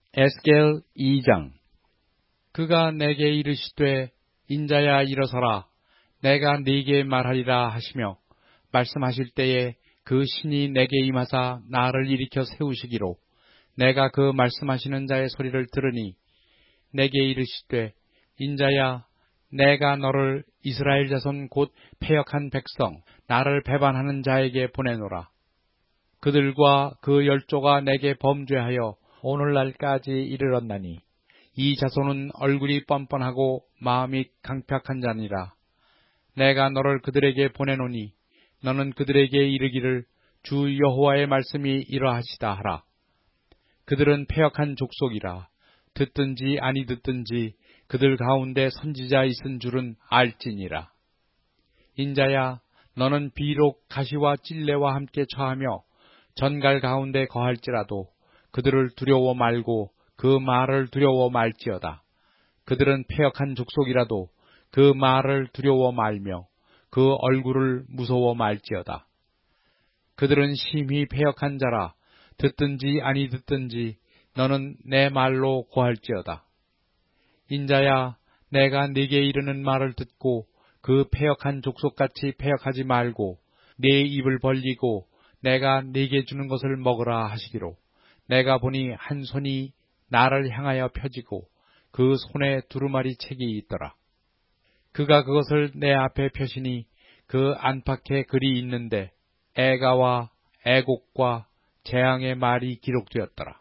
에스겔 2장. 그가 내게 이르시되 인자야 일어서라 내가 네게 말하리라 하시며 말씀하실 때에 그 신이 내게 임하사 나를 일으켜 세우시기로 내가 그 말씀하시는 자의 소리를 들으니 내게 이르시되 인자야 내가 너를 이스라엘 자손 곧 패역한 백성 나를 배반하는 자에게 보내노라. 그들과 그 열조가 내게 범죄하여 오늘날까지 이르렀나니 이 자손은 얼굴이 뻔뻔하고 마음이 강팍한 자니라. 내가 너를 그들에게 보내노니 너는 그들에게 이르기를 주 여호와의 말씀이 이러하시다 하라. 그들은 패역한 족속이라. 듣든지 아니 듣든지 그들 가운데 선지자 있은 줄은 알지니라. 인자야 너는 비록 가시와 찔레와 함께 처하며 전갈 가운데 거할지라도 그들을 두려워 말고 그 말을 두려워 말지어다. 그들은 패역한 족속이라도 그 말을 두려워 말며 그 얼굴을 무서워 말지어다. 그들은 심히 패역한 자라. 듣든지 아니 듣든지 너는 내 말로 고할지어다. 인자야 내가 네게 이르는 말을 듣고 그 패역한 족속같이 패역하지 말고 네 입을 벌리고 내가 네게 주는 것을 먹으라 하시기로 내가 보니 한 손이 나를 향하여 펴지고 그 손에 두루마리 책이 있더라. 그가 그것을 내 앞에 펴시니 그 안팎에 글이 있는데 애가와 애곡과 재앙의 말이 기록되었더라.